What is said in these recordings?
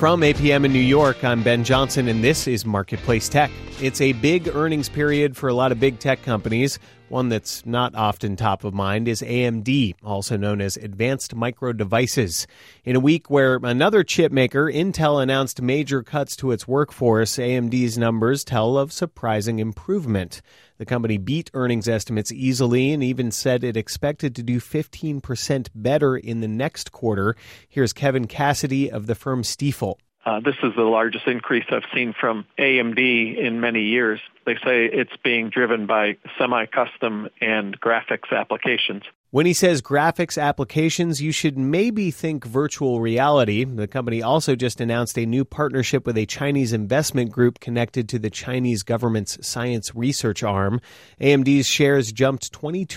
From APM in New York, I'm Ben Johnson, and this is Marketplace Tech. It's a big earnings period for a lot of big tech companies. One that's not often top of mind is AMD, also known as Advanced Micro Devices. In a week where another chip maker, Intel, announced major cuts to its workforce, AMD's numbers tell of surprising improvement. The company beat earnings estimates easily and even said it expected to do 15% better in the next quarter. Here's Kevin Cassidy of the firm Stifel. This is the largest increase I've seen from AMD in many years. They say it's being driven by semi-custom and graphics applications. When he says graphics applications, you should maybe think virtual reality. The company also just announced a new partnership with a Chinese investment group connected to the Chinese government's science research arm. AMD's shares jumped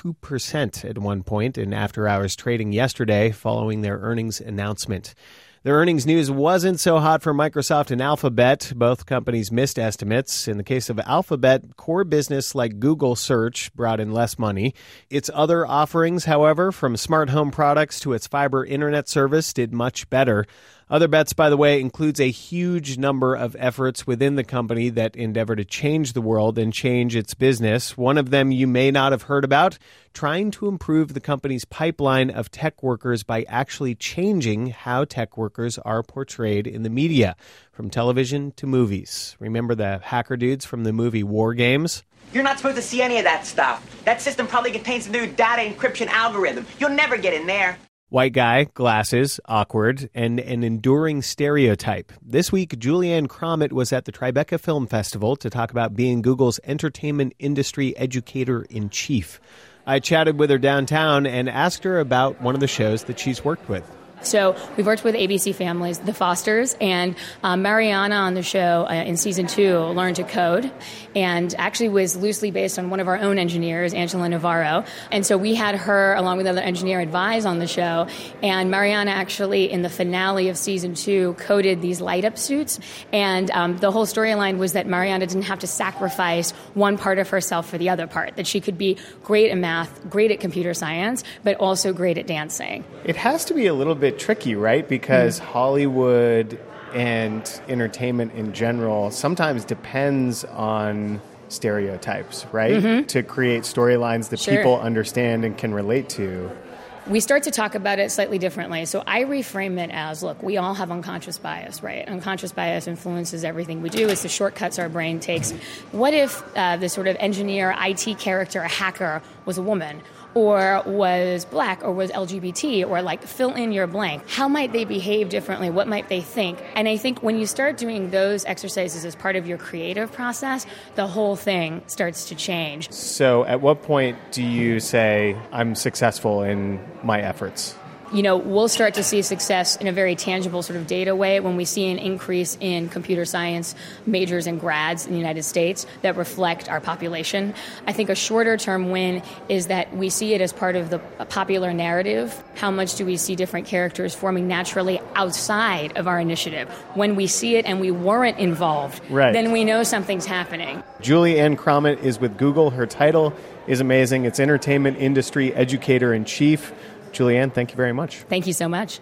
22% at one point in after-hours trading yesterday following their earnings announcement. The earnings news wasn't so hot for Microsoft and Alphabet. Both companies missed estimates. In the case of Alphabet, core business like Google Search brought in less money. Its other offerings, however, from smart home products to its fiber internet service, did much better. Other bets, by the way, includes a huge number of efforts within the company that endeavor to change the world and change its business. One of them you may not have heard about, trying to improve the company's pipeline of tech workers by actually changing how tech workers are portrayed in the media, from television to movies. Remember the hacker dudes from the movie War Games? You're not supposed to see any of that stuff. That system probably contains a new data encryption algorithm. You'll never get in there. White guy, glasses, awkward, and an enduring stereotype. This week, Julianne Crommett was at the Tribeca Film Festival to talk about being Google's entertainment industry educator-in-chief. I chatted with her downtown and asked her about one of the shows that she's worked with. So we've worked with ABC Families, The Fosters, and Mariana on the show in season 2 learned to code and actually was loosely based on one of our own engineers, Angela Navarro. And so we had her, along with another engineer, advise on the show. And Mariana actually, in the finale of season 2, coded these light-up suits. And the whole storyline was that Mariana didn't have to sacrifice one part of herself for the other part, that she could be great at math, great at computer science, but also great at dancing. It has to be a little bit tricky, right? Because Hollywood and entertainment in general sometimes depends on stereotypes, right? To create storylines that people understand and can relate to. We start to talk about it slightly differently. So I reframe it as, look, we all have unconscious bias, right? Unconscious bias influences everything we do. It's the shortcuts our brain takes. What if the sort of engineer, IT character, a hacker was a woman? Or was black, or was LGBT, or like fill in your blank. How might they behave differently? What might they think? And I think when you start doing those exercises as part of your creative process, the whole thing starts to change. So at what point do you say, I'm successful in my efforts? You know, we'll start to see success in a very tangible sort of data way when we see an increase in computer science majors and grads in the United States that reflect our population. I think a shorter term win is that we see it as part of the popular narrative. How much do we see different characters forming naturally outside of our initiative? When we see it and we weren't involved, then we know something's happening. Julianne Crommett is with Google. Her title is amazing. It's Entertainment Industry Educator-in-Chief. Julianne, thank you very much. Thank you so much.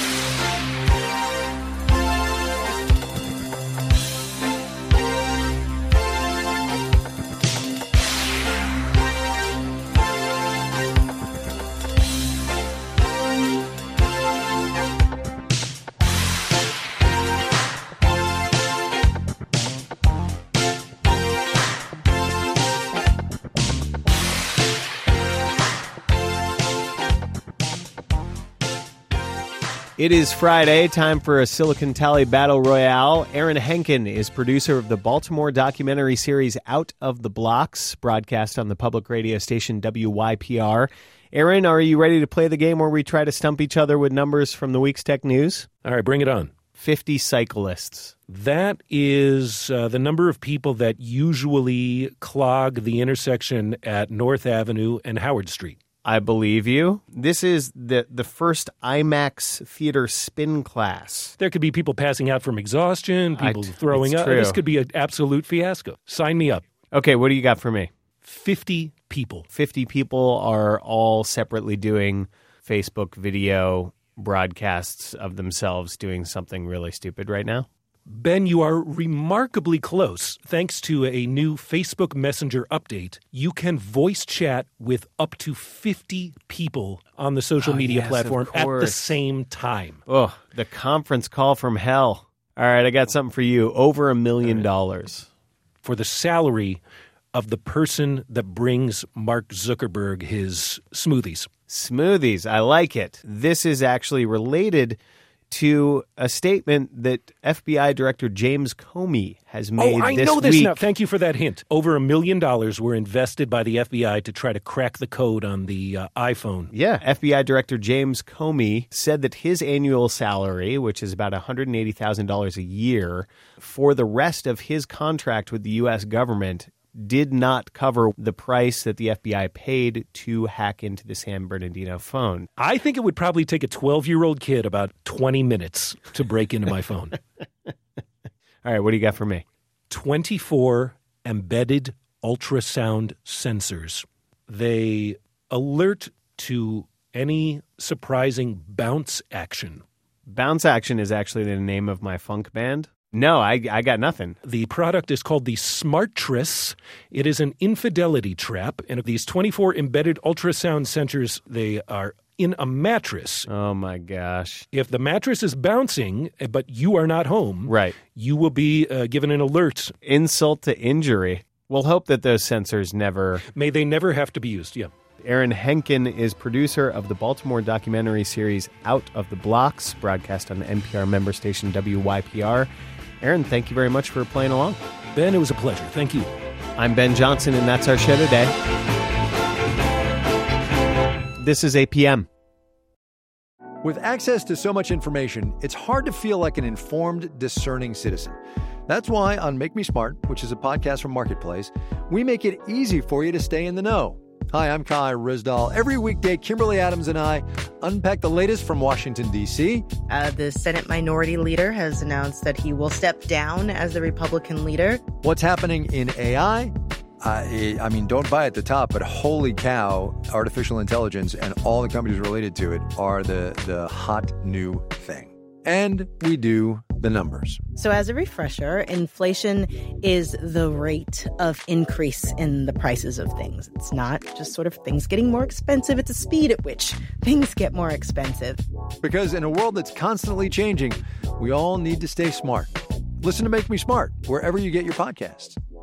It is Friday, time for a Silicon Tally Battle Royale. Aaron Henkin is producer of the Baltimore documentary series Out of the Blocks, broadcast on the public radio station WYPR. Aaron, are you ready to play the game where we try to stump each other with numbers from the week's tech news? All right, bring it on. 50 cyclists. That is the number of people that usually clog the intersection at North Avenue and Howard Street. I believe you. This is the first IMAX theater spin class. There could be people passing out from exhaustion, people throwing up. True. This could be an absolute fiasco. Sign me up. Okay, what do you got for me? 50 people. 50 people are all separately doing Facebook video broadcasts of themselves doing something really stupid right now? Ben, you are remarkably close. Thanks to a new Facebook Messenger update, you can voice chat with up to 50 people on the social media platform at the same time. Oh, the conference call from hell. All right, I got something for you. Over $1 million. For the salary of the person that brings Mark Zuckerberg his smoothies. Smoothies, I like it. This is actually related to a statement that FBI Director James Comey has made this week. Oh, I know this now. Thank you for that hint. Over $1 million were invested by the FBI to try to crack the code on the iPhone. Yeah. FBI Director James Comey said that his annual salary, which is about $180,000 a year, for the rest of his contract with the U.S. government did not cover the price that the FBI paid to hack into the San Bernardino phone. I think it would probably take a 12-year-old kid about 20 minutes to break into my phone. All right, what do you got for me? 24 embedded ultrasound sensors. They alert to any surprising bounce action. Bounce action is actually the name of my funk band. No, I got nothing. The product is called the Smartris. It is an infidelity trap, and these 24 embedded ultrasound sensors, they are in a mattress. Oh, my gosh. If the mattress is bouncing, but you are not home, right, you will be given an alert. Insult to injury. We'll hope that those sensors never... May they never have to be used, yeah. Aaron Henkin is producer of the Baltimore documentary series Out of the Blocks, broadcast on the NPR member station WYPR. Aaron, thank you very much for playing along. Ben, it was a pleasure. Thank you. I'm Ben Johnson, and that's our show today. This is APM. With access to so much information, it's hard to feel like an informed, discerning citizen. That's why on Make Me Smart, which is a podcast from Marketplace, we make it easy for you to stay in the know. Hi, I'm Kai Rizdal. Every weekday, Kimberly Adams and I unpack the latest from Washington, D.C. The Senate Minority Leader has announced that he will step down as the Republican leader. What's happening in AI? I mean, don't buy at the top, but holy cow, artificial intelligence and all the companies related to it are the hot new thing. And we do the numbers. So as a refresher, inflation is the rate of increase in the prices of things. It's not just sort of things getting more expensive. It's the speed at which things get more expensive. Because in a world that's constantly changing, we all need to stay smart. Listen to Make Me Smart wherever you get your podcasts.